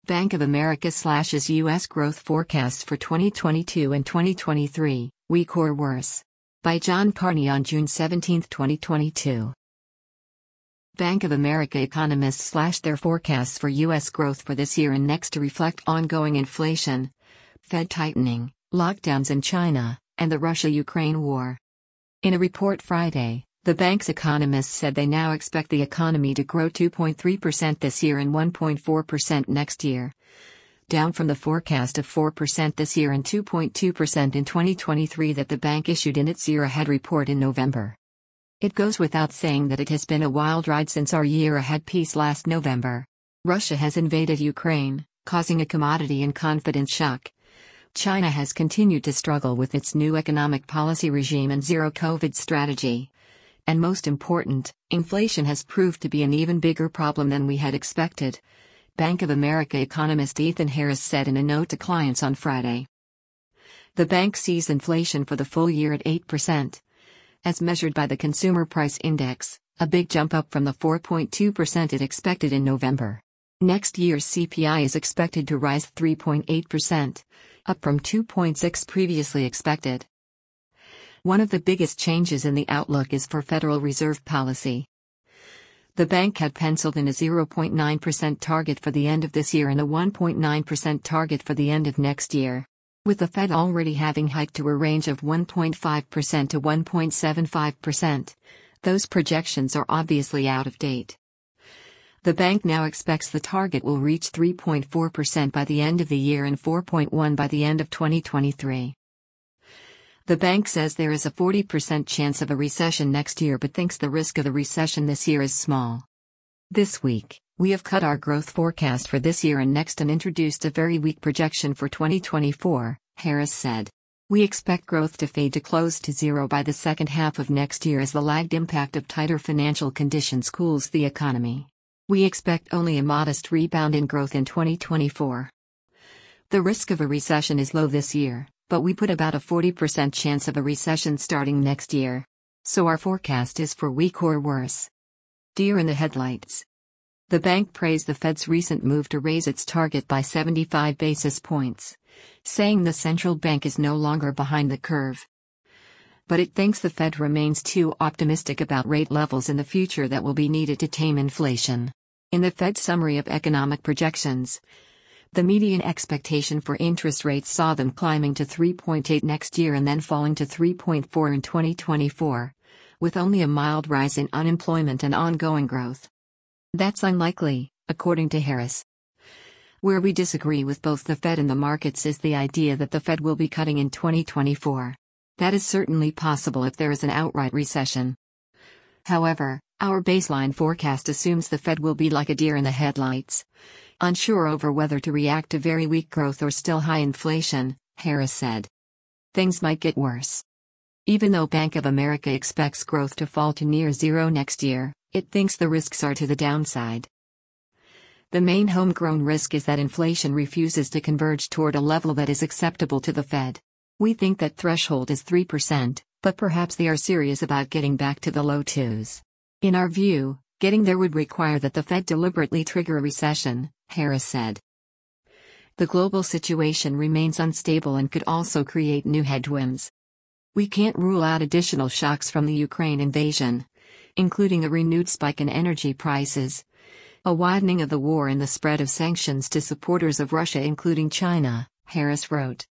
Bank of America slashes U.S. growth forecasts for 2022 and 2023, weak or worse. By John Carney on June 17, 2022. Bank of America economists slashed their forecasts for U.S. growth for this year and next to reflect ongoing inflation, Fed tightening, lockdowns in China, and the Russia-Ukraine war. In a report Friday, the bank's economists said they now expect the economy to grow 2.3% this year and 1.4% next year, down from the forecast of 4% this year and 2.2% in 2023 that the bank issued in its year-ahead report in November. It goes without saying that it has been a wild ride since our year-ahead piece last November. Russia has invaded Ukraine, causing a commodity and confidence shock. China has continued to struggle with its new economic policy regime and zero-COVID strategy. And most important, inflation has proved to be an even bigger problem than we had expected, Bank of America economist Ethan Harris said in a note to clients on Friday. The bank sees inflation for the full year at 8%. As measured by the Consumer Price Index, a big jump up from the 4.2% it expected in November. Next year's CPI is expected to rise 3.8%, up from 2.6% previously expected. One of the biggest changes in the outlook is for Federal Reserve policy. The bank had penciled in a 0.9% target for the end of this year and a 1.9% target for the end of next year. With the Fed already having hiked to a range of 1.5% to 1.75%, those projections are obviously out of date. The bank now expects the target will reach 3.4% by the end of the year and 4.1% by the end of 2023. The bank says there is a 40% chance of a recession next year but thinks the risk of the recession this year is small. This week, we have cut our growth forecast for this year and next and introduced a very weak projection for 2024, Harris said. We expect growth to fade to close to zero by the second half of next year as the lagged impact of tighter financial conditions cools the economy. We expect only a modest rebound in growth in 2024. The risk of a recession is low this year, but we put about a 40% chance of a recession starting next year. So our forecast is for weak or worse. Deer in the headlights. The bank praised the Fed's recent move to raise its target by 75 basis points, saying the central bank is no longer behind the curve. But it thinks the Fed remains too optimistic about rate levels in the future that will be needed to tame inflation. In the Fed's summary of economic projections, the median expectation for interest rates saw them climbing to 3.8% next year and then falling to 3.4% in 2024, with only a mild rise in unemployment and ongoing growth. That's unlikely, according to Harris. Where we disagree with both the Fed and the markets is the idea that the Fed will be cutting in 2024. That is certainly possible if there is an outright recession. However, our baseline forecast assumes the Fed will be like a deer in the headlights, unsure over whether to react to very weak growth or still high inflation, Harris said. Things might get worse. Even though Bank of America expects growth to fall to near zero next year, it thinks the risks are to the downside. The main homegrown risk is that inflation refuses to converge toward a level that is acceptable to the Fed. We think that threshold is 3%, but perhaps they are serious about getting back to the low twos. In our view, getting there would require that the Fed deliberately trigger a recession, Harris said. The global situation remains unstable and could also create new headwinds. We can't rule out additional shocks from the Ukraine invasion, including a renewed spike in energy prices, a widening of the war and the spread of sanctions to supporters of Russia including China, Harris wrote.